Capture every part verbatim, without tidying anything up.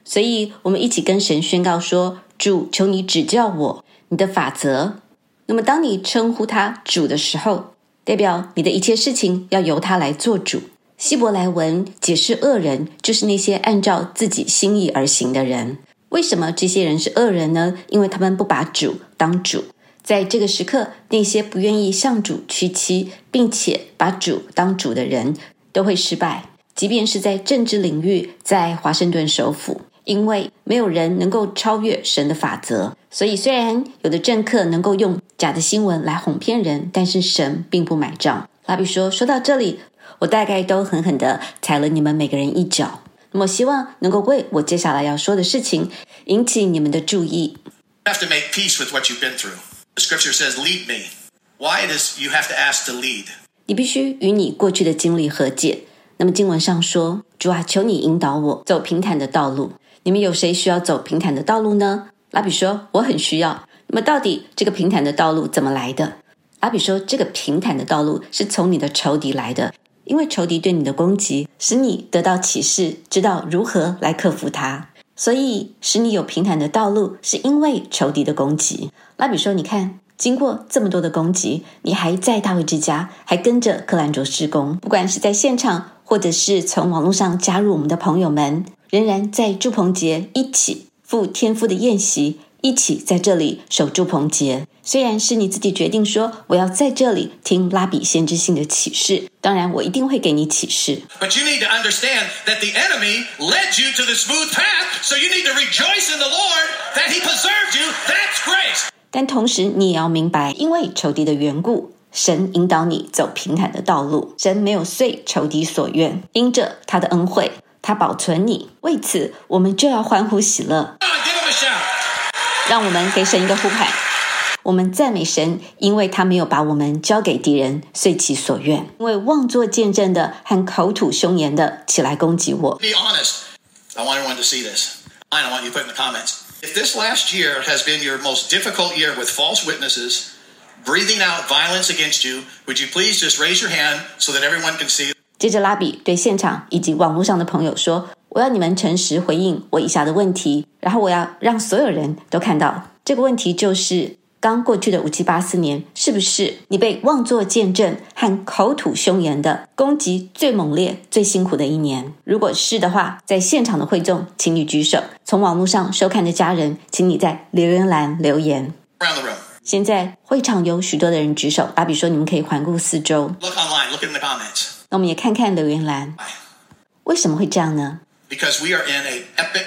所以我们一起跟神宣告说，主，求你指教我你的法则。那么当你称呼他主的时候，代表你的一切事情要由他来做主。希伯来文解释恶人，就是那些按照自己心意而行的人。为什么这些人是恶人呢？因为他们不把主当主。在这个时刻，那些不愿意向主屈膝，并且把主当主的人都会失败，即便是在政治领域，在华盛顿首府，因为没有人能够超越神的法则。所以虽然有的政客能够用假的新闻来哄骗人，但是神并不买账。拉比说，说到这里，我大概都狠狠地踩了你们每个人一脚。那么希望能够为我接下来要说的事情引起你们的注意。 You have to make peace with what you've been through.The scripture says, lead me. Why does you have to ask to lead? 你必须与你过去的经历和解。那么经文上说，主啊，求你引导我走平坦的道路。你们有谁需要走平坦的道路呢？拉比说，我很需要。那么到底这个平坦的道路怎么来的？拉比说，这个平坦的道路是从你的仇敌来的，因为仇敌对你的攻击，使你得到启示，知道如何来克服它。所以使你有平坦的道路，是因为仇敌的攻击。拉比说，你看，经过这么多的攻击，你还在大卫之家，还跟着克兰卓事工，不管是在现场或者是从网络上加入我们的朋友们，仍然在祝棚节一起赴天父的宴席，一起在这里守祝棚节。虽然是你自己决定说，我要在这里听拉比先知性的启示，当然我一定会给你启示。 But you need to understand that the enemy led you to the smooth path, so you need to rejoice in the Lord that he preserved you. That's grace. 但同时你也要明白，因为仇敌的缘故，神引导你走平坦的道路。神没有遂仇敌所愿，因着他的恩惠，他保存你。为此我们就要欢呼喜乐。 Come on, give him a shout. 让我们给神一个呼喊，我们赞美神，因为他没有把我们交给敌人，遂其所愿。因为妄作见证的和口吐凶言的起来攻击我。 Be honest. I want everyone to see this. I want you to put in the comments. If this last year has been your most difficult year with false witnesses, breathing out violence against you, would you please just raise your hand so that everyone can see? 接着拉比对现场以及网络上的朋友说，我要你们诚实回应我以下的问题，然后我要让所有人都看到。这个问题就是刚过去的五七八四年，是不是你被妄作见证和口吐凶言的攻击最猛烈最辛苦的一年？如果是的话，在现场的会众请你举手，从网络上收看的家人请你在留言栏留言。 Around the room. 现在会场有许多的人举手，拉比说你们可以环顾四周。 Look online. Look in the comments. 那我们也看看留言栏。为什么会这样呢？ Because we are in an epic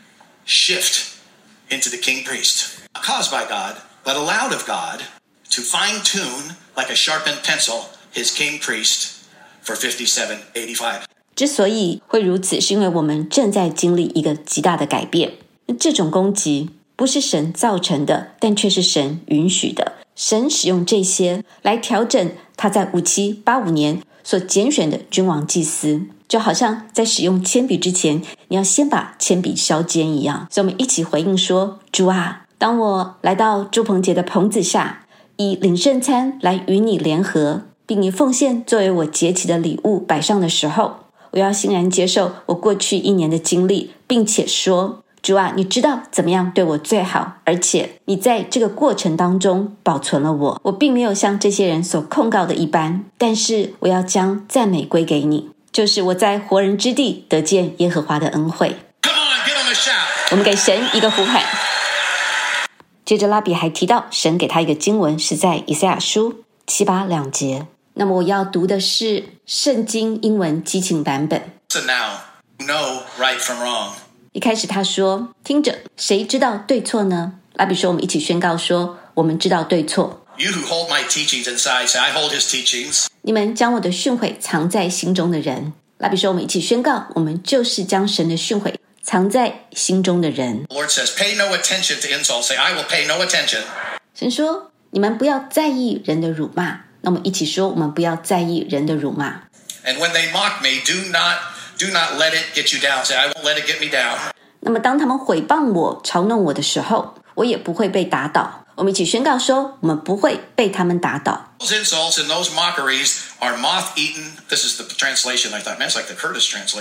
shift into the king priest, caused by God, but allowed of God to fine-tune, like a sharpened pencil, his king priest for fifty-seven eighty-five. 之所以会如此，是因为我们正在经历一个极大的改变。这种攻击不是神造成的，但却是神允许的。神使用这些来调整他在五七八五年所拣选的君王祭司，就好像在使用铅笔之前，你要先把铅笔削尖一样。所以我们一起回应说，主啊，当我来到祝棚节的棚子下，以领圣餐来与你联合，并以奉献作为我节期的礼物摆上的时候，我要欣然接受我过去一年的经历，并且说，主啊，你知道怎么样对我最好，而且你在这个过程当中保存了我。我并没有像这些人所控告的一般，但是我要将赞美归给你，就是我在活人之地得见耶和华的恩惠。 Come on, give him a shout. 我们给神一个呼喊。接着拉比还提到，神给他一个经文是在以赛亚书七八两节。那么我要读的是圣经英文激情版本。 So now, you know right from wrong. 一开始他说，听着，谁知道对错呢？拉比说，我们一起宣告说，我们知道对错。 You who hold my teachings inside, say, I hold his teachings. 你们将我的训诲藏在心中的人。拉比说，我们一起宣告，我们就是将神的训诲藏在心中的人。 The Lord says, pay no attention to insults. Say, I will pay no attention. 神说，你们不要在意人的辱骂。那我们一起说，我们不要在意人的辱骂。 And when they mock me, do not, do not let it get you down. Say, I won't let it get me down. 那么当他们毁谤我、嘲弄我的时候，我也不会被打倒。我们一起宣告说，我们不会被他们打倒。 Those insults and those mockeries are moth-eaten. This is the translation I thought. Man, it's like the Curtis translation.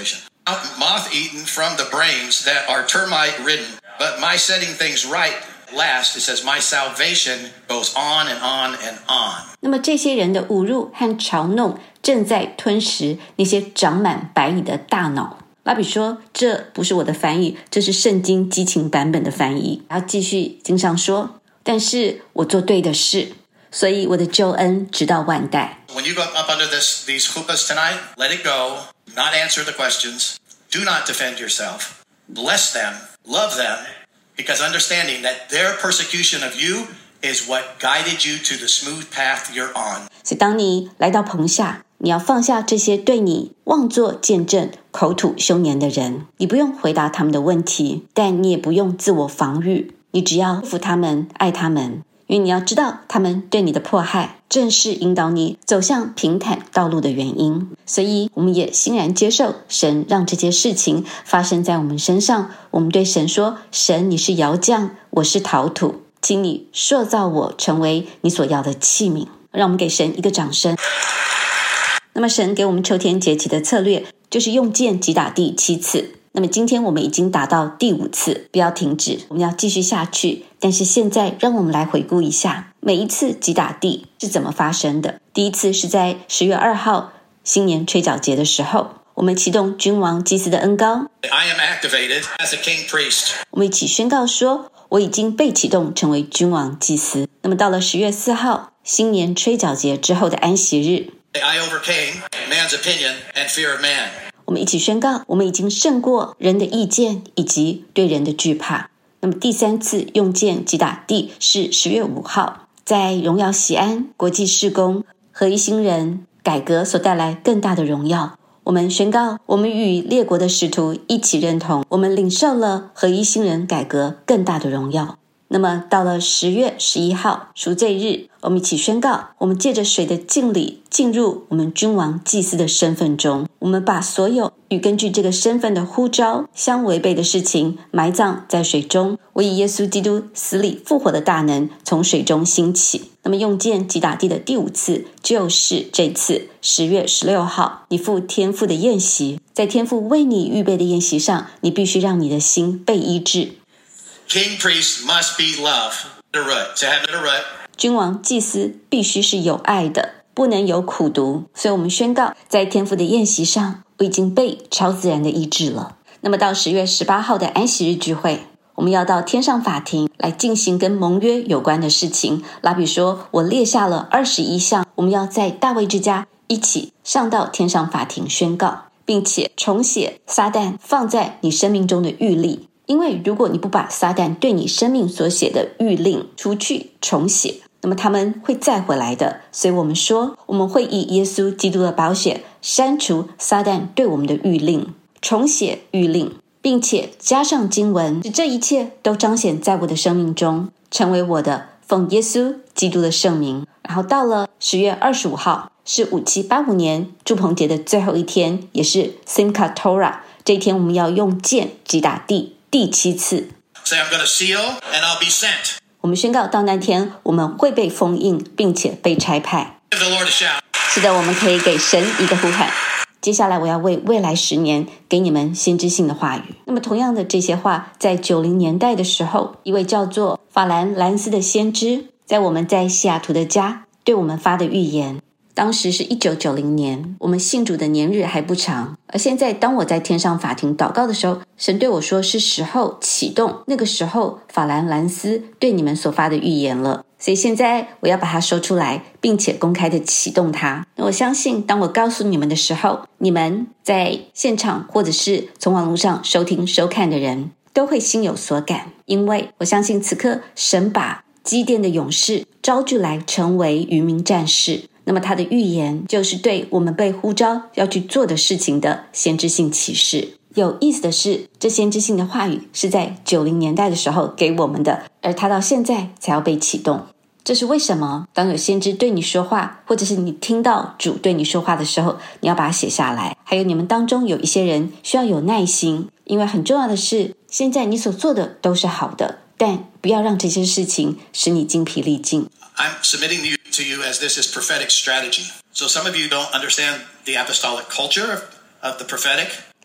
moth-eaten from the brains that are termite-ridden. But my setting things right last, it says, my salvation goes on and on and on. 那么这些人的侮辱和嘲弄正在吞噬那些长满白蚁的大脑。拉比说，这不是我的翻译，这是圣经激情版本的翻译。然后继续经上说，但是我做对的事，所以我的救恩直到万代。 When you go up under this, these chuppahs tonight, let it go. Not answer the questions. Do not defend yourself. Bless them. Love them. Because understanding that their persecution of you is what guided you to the smooth path you're on. 所以当你来到棚下，你要放下这些对你妄作见证、口吐凶言的人。你不用回答他们的问题，但你也不用自我防御。你只要服他们，爱他们。因为你要知道，他们对你的迫害正是引导你走向平坦道路的原因。所以我们也欣然接受神让这些事情发生在我们身上。我们对神说，神，你是窑匠，我是陶土，请你塑造我成为你所要的器皿。让我们给神一个掌声。那么神给我们秋天节期的策略就是用箭击打地七次。那么今天我们已经打到第五次，不要停止，我们要继续下去。但是现在让我们来回顾一下每一次击打地是怎么发生的。第一次是在十月二号新年吹角节的时候，我们启动君王祭司的恩膏。 I am activated as a king priest. 我们一起宣告说，我已经被启动成为君王祭司。那么到了十月四号新年吹角节之后的安息日， I overcame man's opinion and fear of man. 我们一起宣告，我们已经胜过人的意见以及对人的惧怕。那么第三次用箭击打地是十月五号，在荣耀西安国际事工合一新人改革所带来更大的荣耀。我们宣告，我们与列国的使徒一起认同，我们领受了合一新人改革更大的荣耀。那么到了十月十一号赎罪日，我们一起宣告，我们借着水的敬礼进入我们君王祭司的身份中。我们把所有与根据这个身份的呼召相违背的事情埋葬在水中。我以耶稣基督死里复活的大能从水中兴起。那么用箭击打地的第五次就是这次十月十六号，你赴天父的宴席。在天父为你预备的宴席上，你必须让你的心被医治。 King priest must be love. The root. To have the root. 君王祭司必须是有爱的，不能有苦毒。所以我们宣告，在天父的宴席上，我已经被超自然的医治了。那么到十月十八号的安息日聚会，我们要到天上法庭来进行跟盟约有关的事情。拉比说，我列下了二十一项，我们要在大卫之家一起上到天上法庭宣告，并且重写撒旦放在你生命中的预例。因为如果你不把撒旦对你生命所写的谕令除去重写，那么他们会再回来的。所以我们说，我们会以耶稣基督的宝血删除撒旦对我们的谕令，重写谕令，并且加上经文，使这一切都彰显在我的生命中，成为我的奉耶稣基督的圣名。然后到了十月二十五号是五七八五年住棚节的最后一天，也是 Simchat Torah， 这一天我们要用箭击打地第七次。 Say I'm going to seal and I'll be sent. 我们宣告到那天我们会被封印，并且被差派。 Give the Lord a shout. 是的，我们可以给神一个呼喊。接下来我要为未来十年给你们先知性的话语。那么同样的这些话，在九零年代的时候，一位叫做法兰兰斯的先知，在我们在西雅图的家对我们发的预言。当时是一九九零年，我们信主的年日还不长。而现在当我在天上法庭祷告的时候，神对我说，是时候启动那个时候法兰兰斯对你们所发的预言了。所以现在我要把它说出来，并且公开的启动它。那我相信当我告诉你们的时候，你们在现场或者是从网络上收听收看的人都会心有所感。因为我相信此刻神把基甸的勇士招聚来成为渔民战士，那么他的预言就是对我们被呼召要去做的事情的先知性启示。有意思的是，这先知性的话语是在九零年代的时候给我们的，而他到现在才要被启动。这是为什么？当有先知对你说话，或者是你听到主对你说话的时候，你要把它写下来。还有你们当中有一些人需要有耐心，因为很重要的是，现在你所做的都是好的，但不要让这些事情使你精疲力尽。 I'm submitting to you, to you as this is prophetic strategy. So some of you don't understand the apostolic culture of, of the prophetic.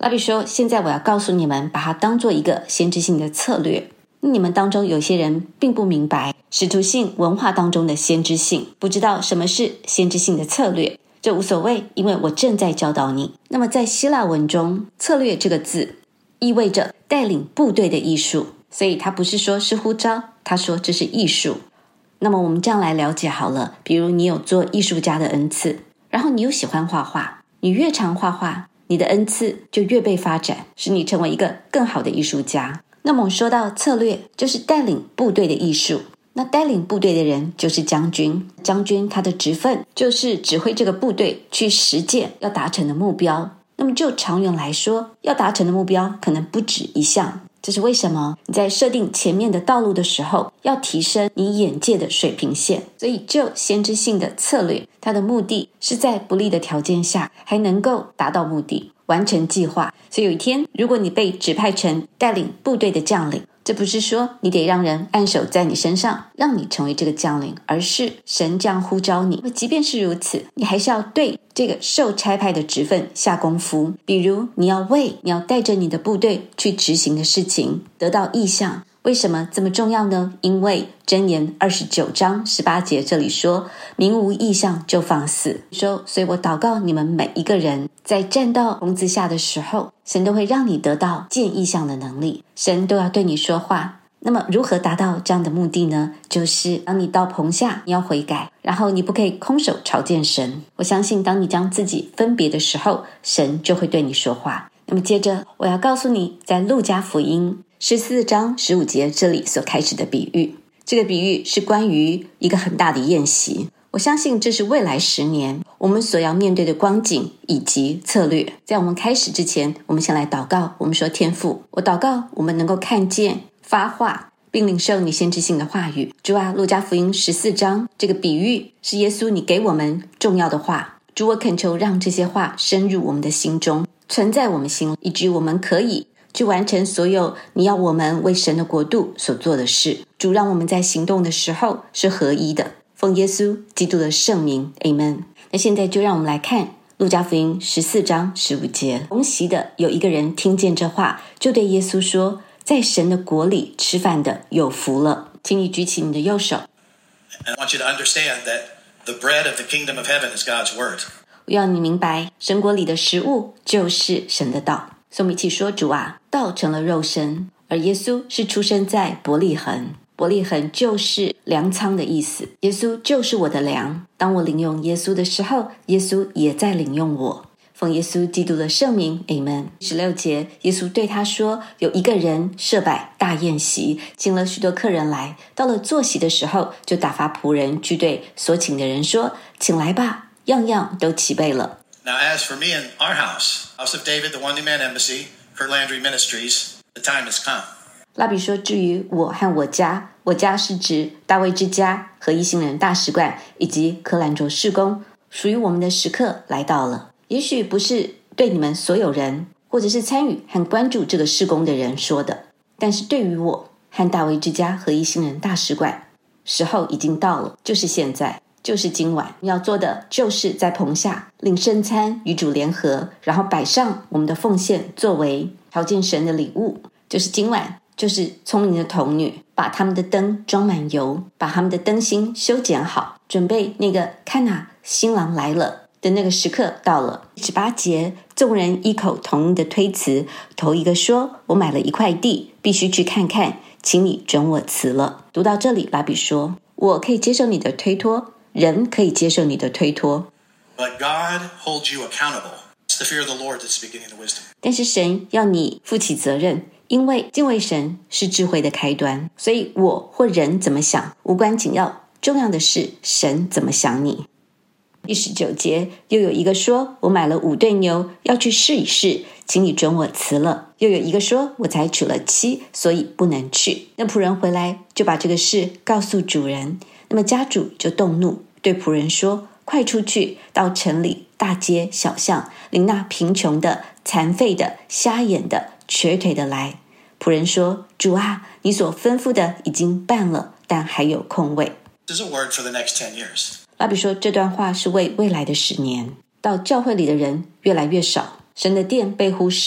拉比说，现在我要告诉你们，把它当做一个先知性的策略。你们当中有些人并不明白使徒性文化当中的先知性，不知道什么是先知性的策略，这无所谓，因为我正在教导你。那么在希腊文中，策略这个字意味着带领部队的艺术，所以他不是说是呼召，他说这是艺术。那么我们这样来了解好了，比如你有做艺术家的恩赐，然后你又喜欢画画，你越常画画，你的恩赐就越被发展，使你成为一个更好的艺术家。那么我们说到策略，就是带领部队的艺术。那带领部队的人就是将军，将军他的职分就是指挥这个部队去实践要达成的目标。那么就长远来说，要达成的目标可能不止一项。这是为什么？你在设定前面的道路的时候，要提升你眼界的水平线。所以就先知性的策略，它的目的是在不利的条件下还能够达到目的，完成计划。所以有一天，如果你被指派成带领部队的将领，这不是说你得让人按手在你身上让你成为这个将领，而是神这样呼召你。即便是如此，你还是要对这个受差派的职分下功夫。比如你要为你要带着你的部队去执行的事情得到意向。为什么这么重要呢？因为箴言二十九章十八节这里说，民无意向就放肆。说，所以我祷告你们每一个人在站到棚子下的时候，神都会让你得到见意向的能力，神都要对你说话。那么如何达到这样的目的呢？就是当你到棚下，你要悔改，然后你不可以空手朝见神。我相信当你将自己分别的时候，神就会对你说话。那么接着我要告诉你，在路加福音十四章十五节这里所开始的比喻，这个比喻是关于一个很大的宴席。我相信这是未来十年我们所要面对的光景以及策略。在我们开始之前，我们先来祷告。我们说，天父，我祷告我们能够看见发话并领受你先知性的话语。主啊，路加福音十四章这个比喻是耶稣你给我们重要的话。主，我恳求让这些话深入我们的心中，存在我们心里，以至于我们可以去完成所有你要我们为神的国度所做的事。主，让我们在行动的时候是合一的，奉耶稣基督的圣名 Amen。 那现在就让我们来看路加福音十四章十五节。同席的有一个人听见这话，就对耶稣说，在神的国里吃饭的有福了。请你举起你的右手。 And I want you to understand that the bread of the kingdom of heaven is God's word. 我要你明白，神国里的食物就是神的道。所以我们一起说，主啊，道成了肉身，而耶稣是出生在伯利恒。伯利恒就是粮仓的意思，耶稣就是我的粮。当我领用耶稣的时候，耶稣也在领用我。奉耶稣基督的圣名 Amen。 十六节，耶稣对他说，有一个人设摆大宴席，请了许多客人来，到了坐席的时候，就打发仆人去对所请的人说，请来吧，样样都齐备了。 Now, as for me and our house, house of David, the one-man embassy, Kurt Landry Ministries, the time has come. 拉比说，至于我和我家，我家是指大卫之家和一行人大使馆以及柯兰卓事工，属于我们的时刻来到了。也许不是对你们所有人，或者是参与和关注这个事工的人说的，但是对于我和大卫之家和一行人大使馆，时候已经到了，就是现在，就是今晚。要做的就是在棚下领圣餐，与主联合，然后摆上我们的奉献作为朝见神的礼物。就是今晚，就是聪明的童女把他们的灯装满油，把他们的灯芯修剪好，准备那个看哪，新郎来了的那个时刻到了。十八节，众人异口同音的推辞，头一个说，我买了一块地，必须去看看，请你准我辞了。读到这里，拉比说，我可以接受你的推脱，人可以接受你的推脱， But God holds you accountable. It's the fear of the Lord that's the beginning of wisdom. 但是神要你负起责任，因为敬畏神是智慧的开端。所以我或人怎么想无关紧要，重要的是神怎么想你。第十九节，又有一个说，我买了五对牛，要去试一试，请你准我辞了。又有一个说，我才娶了妻，所以不能去。那仆人回来就把这个事告诉主人，那么家主就动怒，对仆人说，快出去，到城里大街小巷，领那贫穷的、残废的、瞎眼的、瘸腿的来。仆人说，主啊，你所吩咐的已经办了，但还有空位。 This is a word for the next ten years. 拉比说，这段话是为未来的十年。到教会里的人越来越少，神的殿被忽视，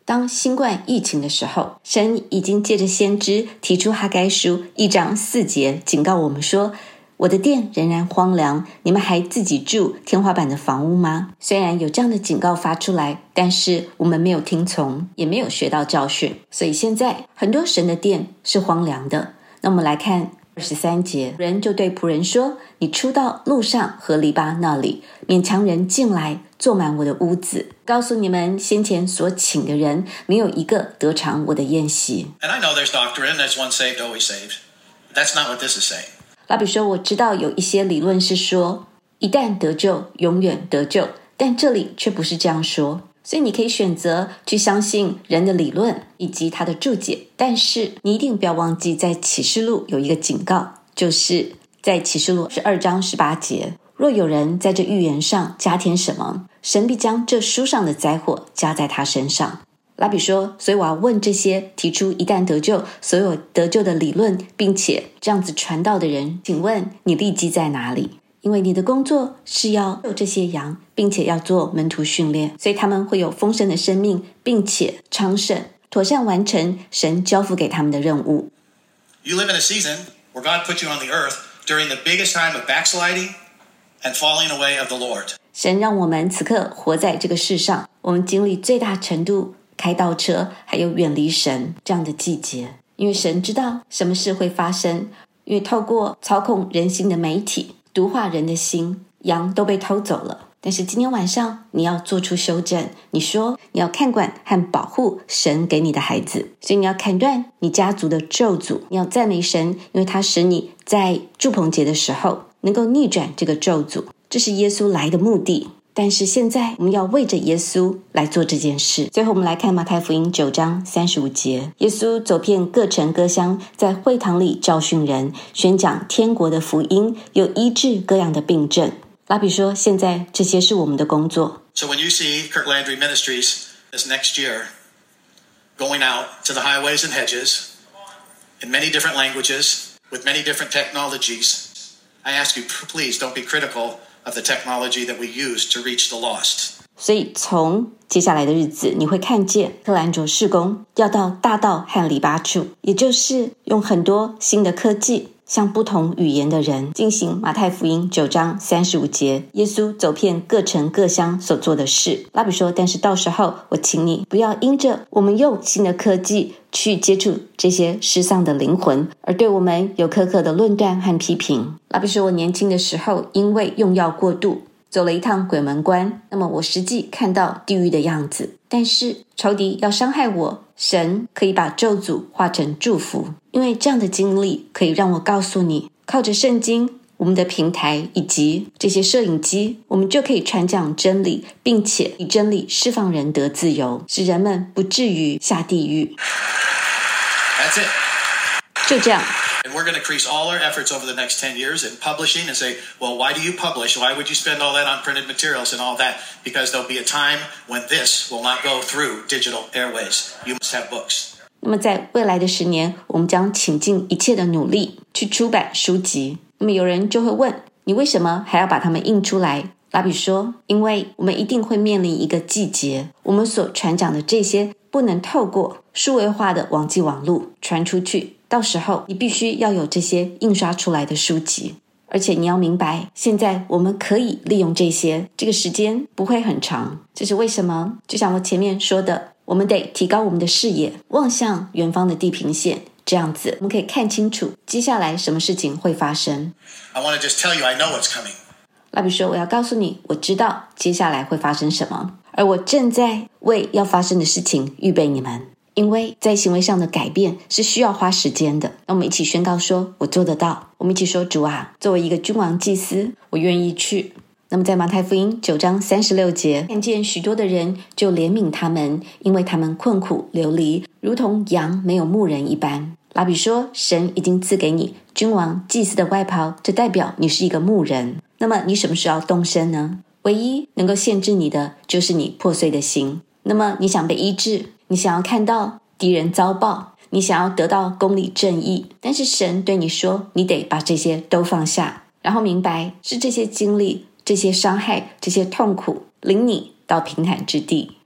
当新冠疫情的时候，神已经借着先知提出哈该书一章四节警告我们说，我的殿仍然荒凉，你们还自己住天花板的房屋吗？虽然有这样的警告发出来，但是我们没有听从，也没有学到教训，所以现在很多神的殿是荒凉的。那我们来看二十三节，人就对仆人说，你出到路上和篱笆那里，勉强人进来坐满我的屋子，告诉你们先前所请的人没有一个得尝我的宴席。 And I know there's doctrine that's once saved, always saved. That's not what this is saying. 拉比说，我知道有一些理论是说一旦得救永远得救，但这里却不是这样说。所以你可以选择去相信人的理论以及他的注解，但是你一定不要忘记在启示录有一个警告，就是在启示录十二章十八节，若有人在这预言上加添什么，神必将这书上的灾祸加在他身上。拉比说，所以我要问这些提出一旦得救所有得救的理论并且这样子传道的人，请问你立基在哪里？因为你的工作是要救这些羊，并且要做门徒训练，所以他们会有丰盛的生命，并且昌盛，妥善完成神交付给他们的任务。 You live in a season where God put you on the earth during the biggest time of backsliding and falling away of the Lord. 神让我们此刻活在这个世上，我们经历最大程度开倒车还有远离神这样的季节，因为神知道什么事会发生，因为透过操控人心的媒体毒化人的心，羊都被偷走了。但是今天晚上你要做出修正，你说你要看管和保护神给你的孩子，所以你要砍断你家族的咒诅，你要赞美神，因为他使你在住棚节的时候能够逆转这个咒诅，这是耶稣来的目的。但是现在我们要为着耶稣来做这件事。最后我们来看马太福音九章三十五节，耶稣走遍各城各乡，在会堂里教训人，宣讲天国的福音，又医治各样的病症。拉比说，现在这些是我们的工作。 So when you see Kirk Landry Ministries this next year going out to the highways and hedges in many different languages with many different technologies, I ask you, please don't be critical of the technology that we use to reach the lost. 所以从接下来的日子，你会看见特兰卓事工要到大道和篱笆处，也就是用很多新的科技向不同语言的人进行马太福音九章三十五节耶稣走遍各城各乡所做的事。拉比说，但是到时候我请你不要因着我们用新的科技去接触这些失丧的灵魂，而对我们有苛刻的论断和批评。拉比说，我年轻的时候因为用药过度走了一趟鬼门关，那么我实际看到地狱的样子，但是仇敌要伤害我，神可以把咒诅化成祝福。因为这样的经历可以让我告诉你，靠着圣经，我们的平台以及这些摄影机，我们就可以传讲真理，并且以真理释放人得自由，使人们不至于下地狱。 That's it. 就这样。 And we're going to increase all our efforts over the next ten years in publishing and say, well, why do you publish? Why would you spend all that on printed materials and all that? Because there'll be a time when this will not go through digital airways. You must have books. 那么在未来的十年，我们将倾尽一切的努力去出版书籍。那么有人就会问，你为什么还要把它们印出来？拉比说，因为我们一定会面临一个季节，我们所传讲的这些不能透过数位化的网际网路传出去，到时候你必须要有这些印刷出来的书籍，而且你要明白，现在我们可以利用这些，这个时间不会很长。这是为什么？就像我前面说的，我们得提高我们的视野，望向远方的地平线，这样子我们可以看清楚接下来什么事情会发生。 I want to just tell you, I know what's coming. 拉比说，我要告诉你，我知道接下来会发生什么，而我正在为要发生的事情预备你们。因为在行为上的改变是需要花时间的。那我们一起宣告说，我做得到。我们一起说，主啊，作为一个君王祭司，我愿意去。那么在马太福音九章三十六节，看见许多的人，就怜悯他们，因为他们困苦流离，如同羊没有牧人一般。拉比说，神已经赐给你君王祭司的外袍，这代表你是一个牧人。那么你什么时候要动身呢？唯一能够限制你的，就是你破碎的心。那么你想被医治，你想要看到敌人遭报，你想要得到公理正义，但是神对你说，你得把这些都放下，然后明白是这些经历，这些伤害，这些痛苦领你到平坦之地。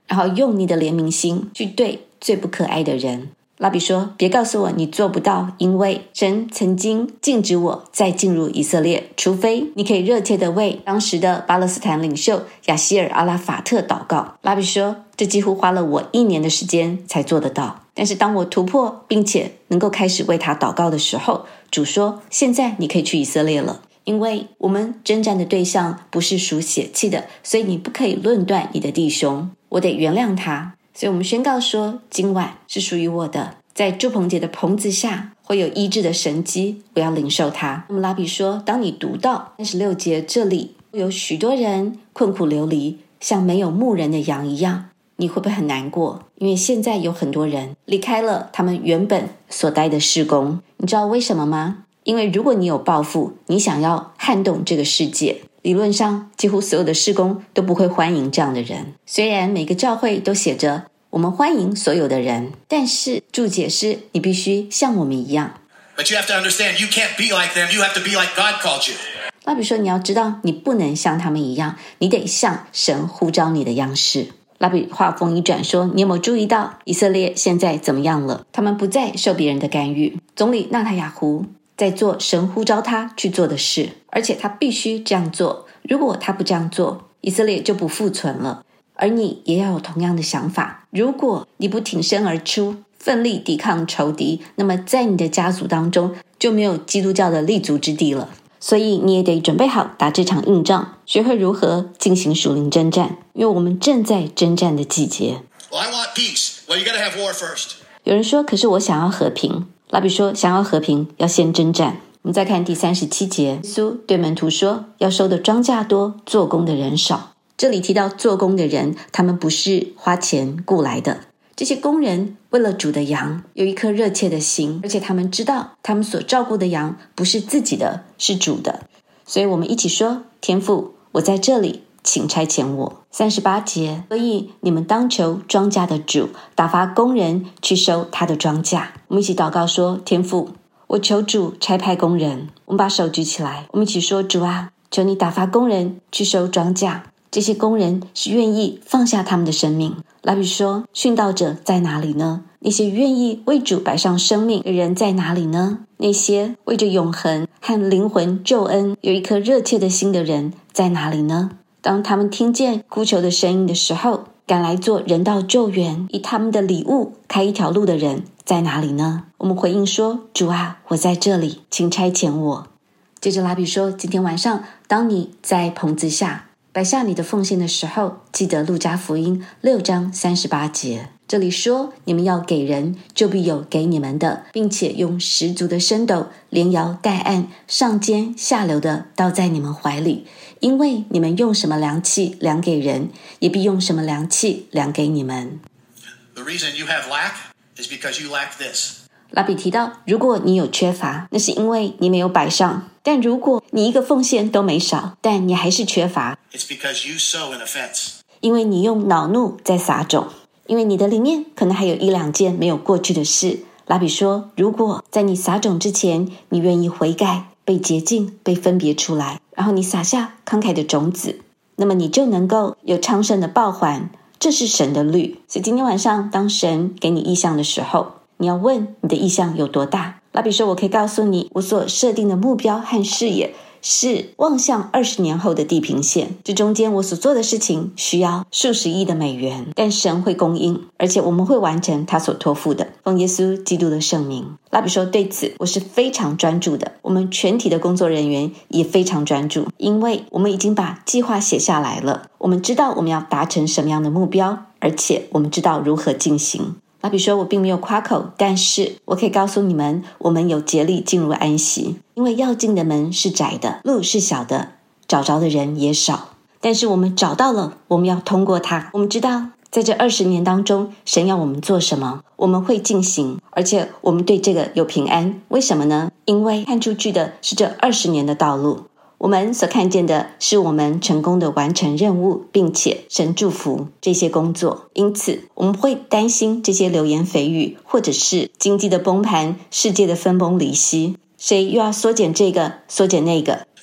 然后用你的怜悯心去对最不可爱的人。拉比说，别告诉我你做不到，因为神曾经禁止我再进入以色列，除非你可以热切地为当时的巴勒斯坦领袖亚西尔阿拉法特祷告。拉比说，这几乎花了我一年的时间才做得到，但是当我突破并且能够开始为他祷告的时候，主说，现在你可以去以色列了，因为我们征战的对象不是属血气的，所以你不可以论断你的弟兄，我得原谅他。所以我们宣告说，今晚是属于我的，在祝棚节的棚子下会有医治的神迹，我要领受它。那么拉比说，当你读到三十六节，这里有许多人困苦流离，像没有牧人的羊一样，你会不会很难过？因为现在有很多人离开了他们原本所待的事工，你知道为什么吗？因为如果你有抱负，你想要撼动这个世界，理论上几乎所有的事工都不会欢迎这样的人。虽然每个教会都写着我们欢迎所有的人，但是注解是你必须像我们一样。 But you have to understand, you can't be like them. You have to be like God called you. 拉比说，你要知道你不能像他们一样，你得像神呼召你的样式。拉比话锋一转说，你有没有注意到以色列现在怎么样了？他们不再受别人的干预，总理纳塔雅胡在做神呼召他去做的事，而且他必须这样做，如果他不这样做，以色列就不复存了。而你也要有同样的想法，如果你不挺身而出，奋力抵抗仇敌，那么在你的家族当中就没有基督教的立足之地了。所以你也得准备好打这场硬仗，学会如何进行属灵征战，因为我们正在征战的季节。 Well, I want peace. Well, you got to have war first. 有人说，可是我想要和平。拉比说，想要和平要先征战。我们再看第三十七节，耶稣对门徒说，要收的庄稼多，做工的人少。这里提到做工的人，他们不是花钱雇来的，这些工人为了主的羊有一颗热切的心，而且他们知道他们所照顾的羊不是自己的，是主的。所以我们一起说，天父，我在这里，请差遣我。三十八节，所以你们当求庄稼的主打发工人去收他的庄稼。我们一起祷告说，天父，我求主差派工人。我们把手举起来，我们一起说，主啊，求你打发工人去收庄稼。这些工人是愿意放下他们的生命。拉比说，殉道者在哪里呢？那些愿意为主摆上生命的人在哪里呢？那些为着永恒和灵魂救恩有一颗热切的心的人在哪里呢？当他们听见呼求的声音的时候，赶来做人道救援，以他们的礼物开一条路的人在哪里呢？我们回应说，主啊，我在这里，请差遣我。接着拉比说，今天晚上当你在棚子下摆下你的奉献的时候，记得路加福音六章三十八节，这里说，你们要给人，就必有给你们的，并且用十足的升斗连摇带按，上尖下流的倒在你们怀里，因为你们用什么量器量给人，也必用什么量器量给你们。 The reason you have lack is because you lack this. 拉比提到，如果你有缺乏，那是因为你没有摆上，但如果你一个奉献都没少，但你还是缺乏， It's because you sow an offense. 因为你用恼怒在撒种，因为你的里面可能还有一两件没有过去的事。拉比说，如果在你撒种之前，你愿意悔改，被洁净，被分别出来，然后你撒下慷慨的种子，那么你就能够有昌盛的报还，这是神的律。所以今天晚上当神给你意象的时候，你要问你的意象有多大。拉比说，我可以告诉你，我所设定的目标和视野是望向二十年后的地平线，这中间我所做的事情需要数十亿的美元，但神会供应，而且我们会完成他所托付的，奉耶稣基督的圣名。拉比说，对此我是非常专注的，我们全体的工作人员也非常专注，因为我们已经把计划写下来了，我们知道我们要达成什么样的目标，而且我们知道如何进行。拉比说，我并没有夸口，但是我可以告诉你们，我们有竭力进入安息，因为要进的门是窄的，路是小的，找着的人也少，但是我们找到了，我们要通过它。我们知道在这二十年当中，神要我们做什么，我们会进行，而且我们对这个有平安。为什么呢？因为看出去的是这二十年的道路，我们所看见的是我们成功的完成任务，并且神祝福这些工作。因此我们会担心这些流言蜚语，或者是经济的崩盘，世界的分崩离析，谁又要缩减这个缩减那个。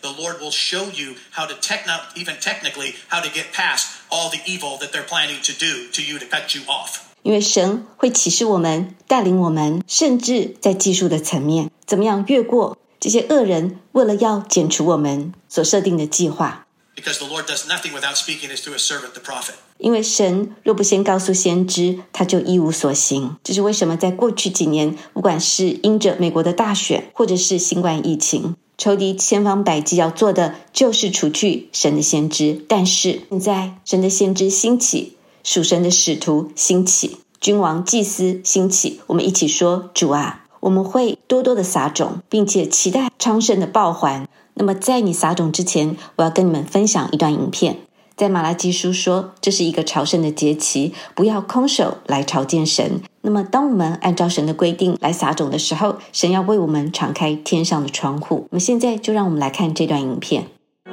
the Lord will show you how to techno, even technically, how to get past all the evil that they're planning to do to you to cut you off. 因为神会启示我们，带领我们，甚至在技术的层面，怎么样越过这些恶人为了要剪除我们所设定的计划。 Because the Lord does nothing without speaking it through his servant, the prophet. 因为神若不先告诉先知，他就一无所行。这是为什么在过去几年，不管是因着美国的大选，或者是新冠疫情，仇敌千方百计要做的就是除去神的先知。但是现在神的先知兴起，属神的使徒兴起，君王祭司兴起，我们一起说，主啊，我们会多多的撒种，并且期待昌盛的报还。那么在你撒种之前，我要跟你们分享一段影片。在马拉基书说，这是一个朝圣的节期，不要空手来朝见神。那么当我们按照神的规定来撒种的时候，神要为我们敞开天上的窗户。那么现在就让我们来看这段影片。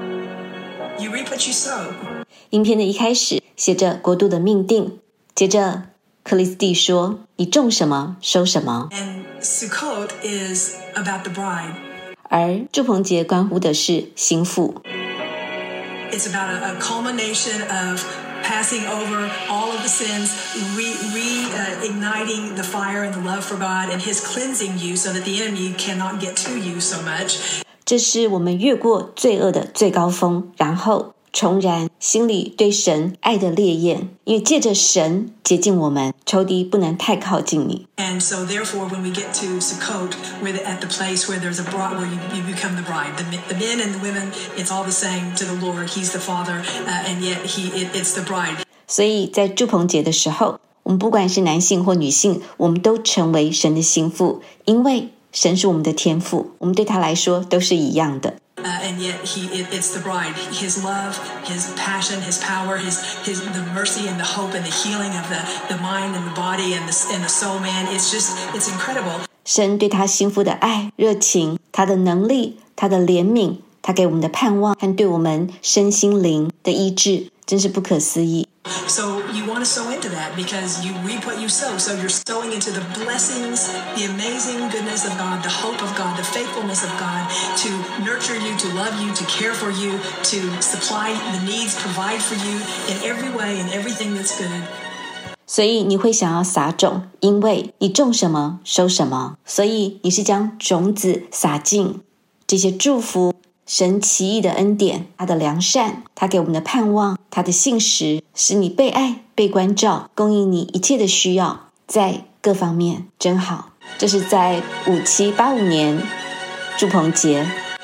You reap what you sow. 影片的一开始写着国度的命定，接着克里斯蒂说，你种什么收什么。 And Sukkot is about the bride. 而祝棚节关乎的是新妇。 It's about a, a culmination of passing over all of the sins, re, re, uh, igniting the fire and the love for God, and his cleansing you so that the enemy cannot get to you so much. 这是我们越过罪恶的最高峰，然后重燃心里对神爱的烈焰，因为借着神洁净我们，仇敌不能太靠近你。 And so therefore when we get to Sukkot, we're at the place where there's a bride, where you, you become the bride. The, the men and the women, it's all the same to the Lord. He's the Father, uh, and yet he it, it's the bride. 所以在祝棚节的时候，我们不管是男性或女性，我们都成为神的心腹，因为神是我们的天父，我们对他来说都是一样的。 Uh, and yet he it, it's the bride. His love, his passion, his power, his his the mercy and the hope and the healing of the the mind and the body and the and the soul, man. It's just it's incredible. 神对他心腹的爱、热情，他的能力，他的怜悯，他给我们的盼望和对我们身心灵的医治，真是不可思议。 So you want to sow into that because you reap what you sow. So you're sowing into the blessings, the amazing goodness of God, the hope of God, the faithfulness of God to nurture you, to love you, to care for you, to supply the needs, provide for you in every way, in everything that's good. 所以你会想要撒种，因为你种什么收什么，所以你是将种子撒进这些祝福。 神奇异的恩典，他的良善，他给我们的盼望，他的信实，使你被爱、被关照，供应你一切的需要，在各方面真好。这是在五七八五年祝棚节。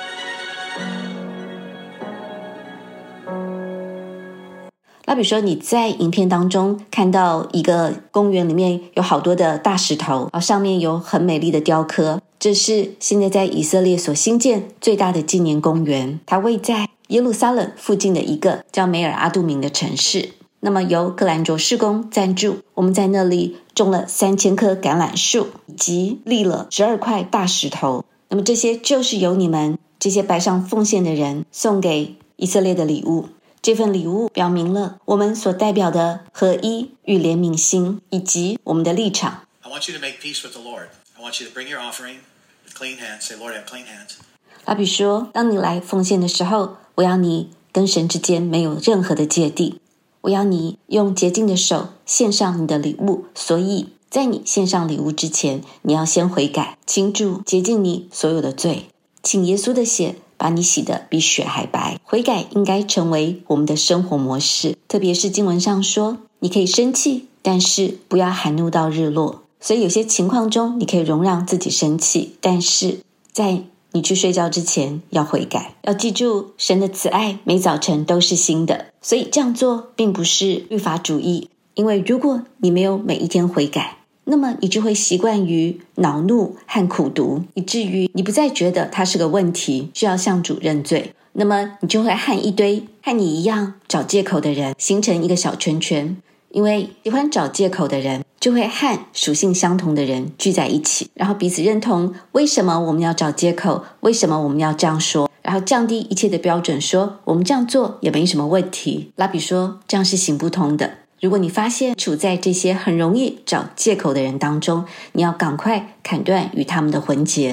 那比如说你在影片当中看到一个公园里面有好多的大石头，上面有很美丽的雕刻。 这是现在在以色列所兴建最大的纪念公园，它位在耶路撒冷附近的一个叫梅尔阿杜明的城市。那么由格兰卓事工赞助，我们在那里种了三千棵橄榄树，以及立了十二块大石头。那么这些就是由你们这些摆上奉献的人送给以色列的礼物。这份礼物表明了我们所代表的合一与怜悯心，以及我们的立场。 I want you to make peace with the Lord. I want you to bring your offering with clean hands. Say, Lord, I have clean hands. 拉比说，当你来奉献的时候，我要你跟神之间没有任何的芥蒂，我要你用洁净的手献上你的礼物。所以在你献上礼物之前，你要先悔改，请主洁净你所有的罪，请耶稣的血把你洗得比雪还白。悔改应该成为我们的生活模式，特别是经文上说，你可以生气，但是不要含怒到日落。所以有些情况中，你可以容让自己生气，但是在你去睡觉之前要悔改，要记住神的慈爱每早晨都是新的。所以这样做并不是律法主义，因为如果你没有每一天悔改，那么你就会习惯于恼怒和苦毒，以至于你不再觉得它是个问题，需要向主认罪。那么你就会和一堆和你一样找借口的人形成一个小圈圈，因为喜欢找借口的人就会和属性相同的人聚在一起，然后彼此认同为什么我们要找借口，为什么我们要这样说，然后降低一切的标准，说我们这样做也没什么问题。拉比说这样是行不通的。如果你发现处在这些很容易找借口的人当中，你要赶快砍断与他们的魂结。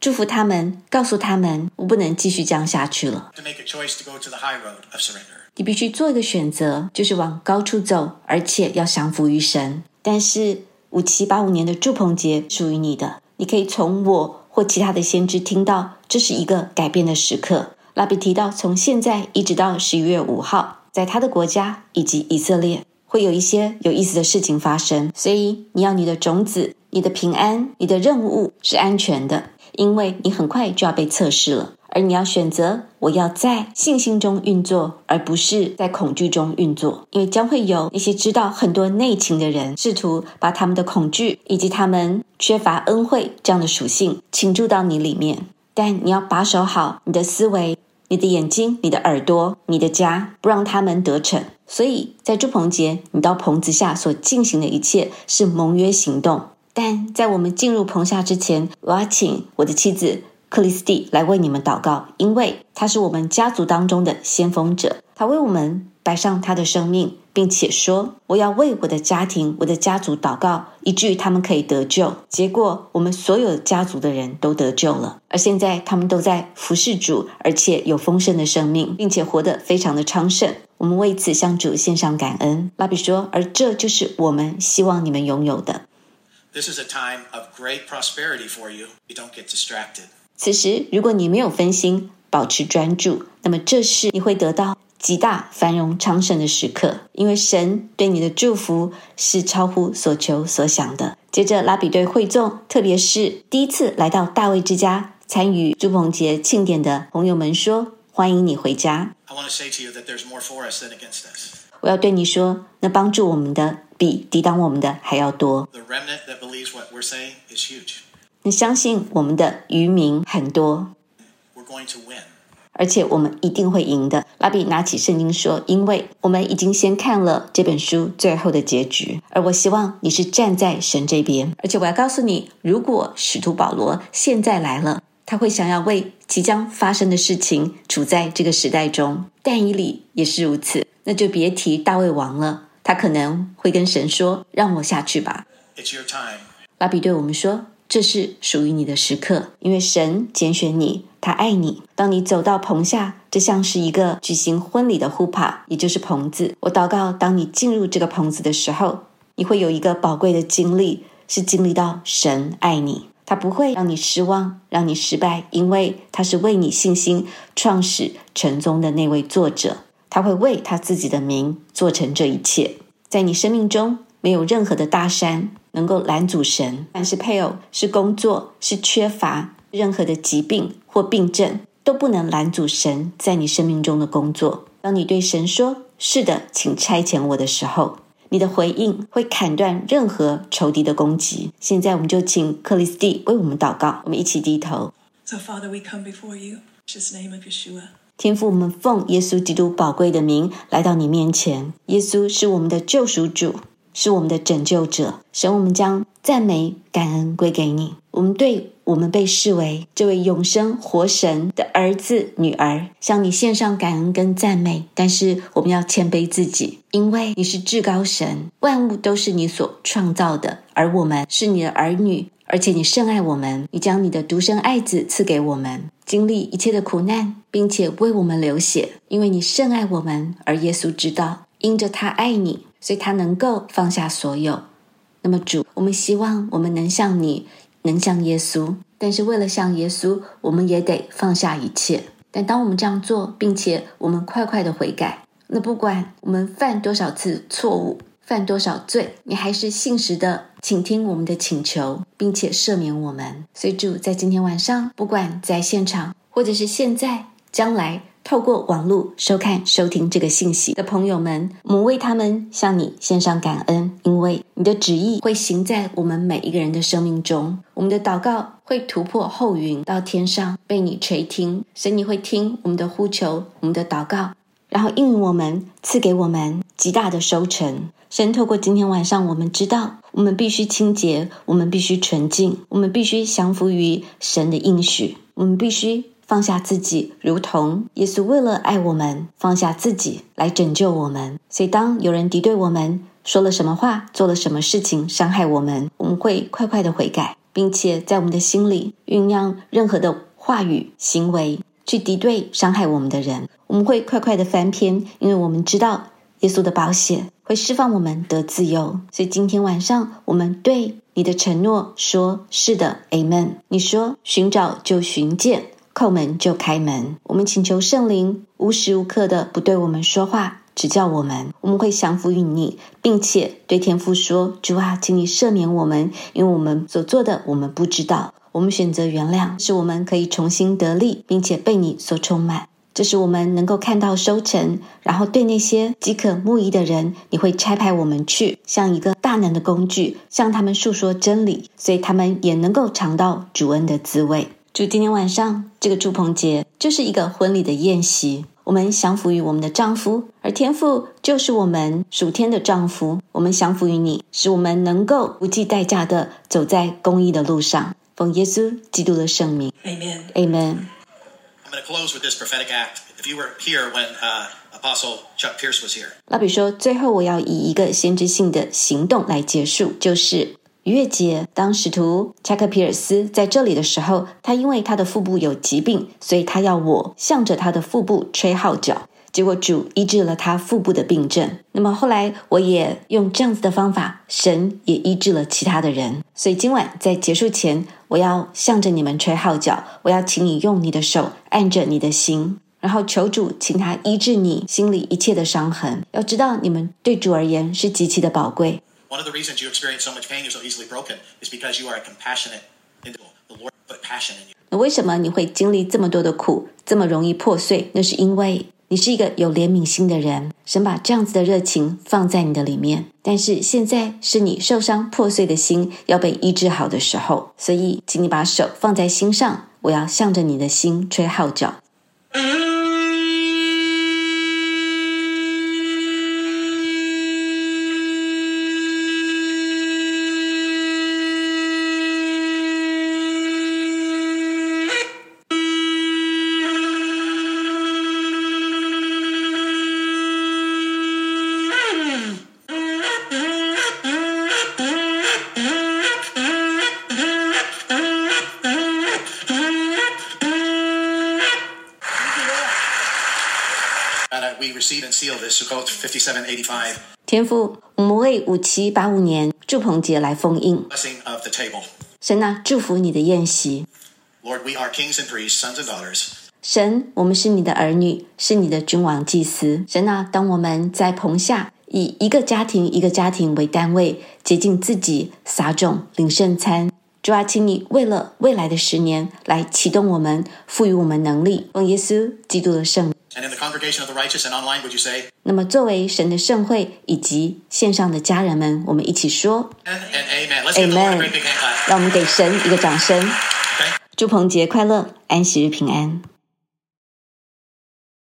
祝福他们，告诉他们，我不能继续这样下去了。 To make a choice to go to the high road of surrender. 你必须做一个选择，就是往高处走，而且要降服于神。但是五七八五年的祝棚节属于你的，你可以从我或其他的先知听到，这是一个改变的时刻。拉比提到，从现在一直到十一月五号，在他的国家以及以色列会有一些有意思的事情发生，所以你要你的种子、你的平安、你的任务是安全的，因为你很快就要被测试了。而你要选择，我要在信心中运作，而不是在恐惧中运作，因为将会有那些知道很多内情的人，试图把他们的恐惧以及他们缺乏恩惠这样的属性倾注到你里面。但你要把守好你的思维、你的眼睛、你的耳朵、你的家，不让他们得逞。所以在祝棚节，你到棚子下所进行的一切是盟约行动。但在我们进入棚下之前，我要请我的妻子克里斯蒂来为你们祷告，因为她是我们家族当中的先锋者，她为我们摆上她的生命，并且说，我要为我的家庭、我的家族祷告，以至于他们可以得救。结果我们所有家族的人都得救了，而现在他们都在服侍主，而且有丰盛的生命，并且活得非常的昌盛。我们为此向主献上感恩。拉比说，而这就是我们希望你们拥有的。 This is a time of great prosperity for you. You don't get distracted. 此时如果你没有分心，保持专注，那么这是你会得到极大繁荣昌盛的时刻，因为神对你的祝福是超乎所求所想的。接着拉比对会众，特别是第一次来到大卫之家参与祝棚节庆典的朋友们说，欢迎你回家。 I want to say to you that there's more for us than against us. 我要对你说，那帮助我们的比抵挡我们的还要多。 The remnant that believes what we're saying is huge. 你相信我们的渔民很多， We're going to win. 而且我们一定会赢的。拉比拿起圣经说，因为我们已经先看了这本书最后的结局，而我希望你是站在神这边。而且我要告诉你，如果使徒保罗现在来了，他会想要为即将发生的事情处在这个时代中，但以理也是如此，那就别提大卫王了，他可能会跟神说，让我下去吧。 It's your time. 拉比对我们说，这是属于你的时刻，因为神拣选你，他爱你。当你走到棚下，这像是一个举行婚礼的呼帕，也就是棚子。我祷告，当你进入这个棚子的时候，你会有一个宝贵的经历，是经历到神爱你，他不会让你失望，让你失败，因为他是为你信心创始成终的那位作者，他会为他自己的名做成这一切。在你生命中没有任何的大山能够拦阻神，但是配偶、是工作、是缺乏，任何的疾病或病症都不能拦阻神在你生命中的工作。当你对神说，是的，请差遣我的时候，你的回应会砍断任何仇敌的攻击。现在我们就请克里斯蒂为我们祷告，我们一起低头。 So, Father, we come before you. In the name of Yeshua. 天父，我们奉耶稣基督宝贵的名来到你面前。耶稣是我们的救赎主，是我们的拯救者。神，我们将赞美感恩归给你。我们对我们被视为这位永生活神的儿子女儿，向你献上感恩跟赞美。但是我们要谦卑自己，因为你是至高神，万物都是你所创造的，而我们是你的儿女，而且你深爱我们，你将你的独生爱子赐给我们，经历一切的苦难，并且为我们流血，因为你深爱我们。而耶稣知道，因着他爱你，所以他能够放下所有。那么主，我们希望我们能像你，能像耶稣，但是为了像耶稣，我们也得放下一切。但当我们这样做，并且我们快快的悔改，那不管我们犯多少次错误，犯多少罪，你还是信实的倾听我们的请求，并且赦免我们。所以主，在今天晚上，不管在现场或者是现在将来透过网络收看收听这个信息的朋友们，我们为他们向你献上感恩，因为你的旨意会行在我们每一个人的生命中。我们的祷告会突破后云到天上，被你垂听。神，你会听我们的呼求，我们的祷告，然后应允我们，赐给我们极大的收成。神，透过今天晚上，我们知道我们必须清洁，我们必须纯净，我们必须降服于神的应许，我们必须放下自己，如同耶稣为了爱我们放下自己来拯救我们。所以当有人敌对我们，说了什么话，做了什么事情伤害我们，我们会快快的悔改， 并且在我们的心里酝酿任何的话语、行为，去敌对伤害我们的人。我们会快快的翻篇，因为我们知道耶稣的宝血会释放我们得自由。所以今天晚上我们对你的承诺说是的 Amen。 你说寻找就寻见，叩门就开门。我们请求圣灵无时无刻的不对我们说话，指教我们，我们会降服于你，并且对天父说，主啊，请你赦免我们，因为我们所做的我们不知道。我们选择原谅，使我们可以重新得力，并且被你所充满。这是我们能够看到收成，然后对那些饥渴慕义的人，你会差派我们去，像一个大能的工具，向他们述说真理，所以他们也能够尝到主恩的滋味。祝今天晚上这个祝棚节就是一个婚礼的宴席，我们降服于我们的丈夫，而天父就是我们属天的丈夫。我们降服于你，使我们能够不计代价的走在公义的路上。奉耶稣基督的圣名 Amen. Amen.I'm going to close with this prophetic act. If you were here when uh, Apostle Chuck Pierce was here. 拉比说，最后我要以一个先知性的行动来结束，就是逾越节，当使徒恰克皮尔斯在这里的时候，他因为他的腹部有疾病，所以他要我向着他的腹部吹号角，结果主医治了他腹部的病症。那么后来我也用这样子的方法，神也医治了其他的人。所以今晚在结束前，我要向着你们吹号角，我要请你用你的手按着你的心，然后求主请他医治你心里一切的伤痕。要知道你们对主而言是极其的宝贵。 One of the reasons you experience so much pain, you're so easily broken, is because you are a compassionate individual. The Lord put passion in you. 那为什么你会经历这么多的苦，这么容易破碎？那是因为你是一个有怜悯心的人，神把这样子的热情放在你的里面。但是现在是你受伤破碎的心要被医治好的时候，所以请你把手放在心上，我要向着你的心吹号角。 We receive and seal this Sukkot fifty-seven eighty-five. 天父，我们为五七八五年祝棚节来封印。 Blessing of the table. 神啊，祝福你的宴席。 Lord, we are kings and priests, sons and daughters. 神，我们是你的儿女，是你的君王祭司。神啊，当我们在棚下以一个家庭一个家庭为单位，洁净自己，撒种，领圣餐。主啊，请你为了未来的十年来启动我们，赋予我们能力，奉耶稣基督的圣名。 And in the congregation of the righteous and online, would you say? 那么作为神的圣会以及线上的家人们，我们一起说 And, and amen. Let's give the Lord a great big hand clap. 让我们给神一个掌声。 Okay? 祝棚节快乐，安息日平安。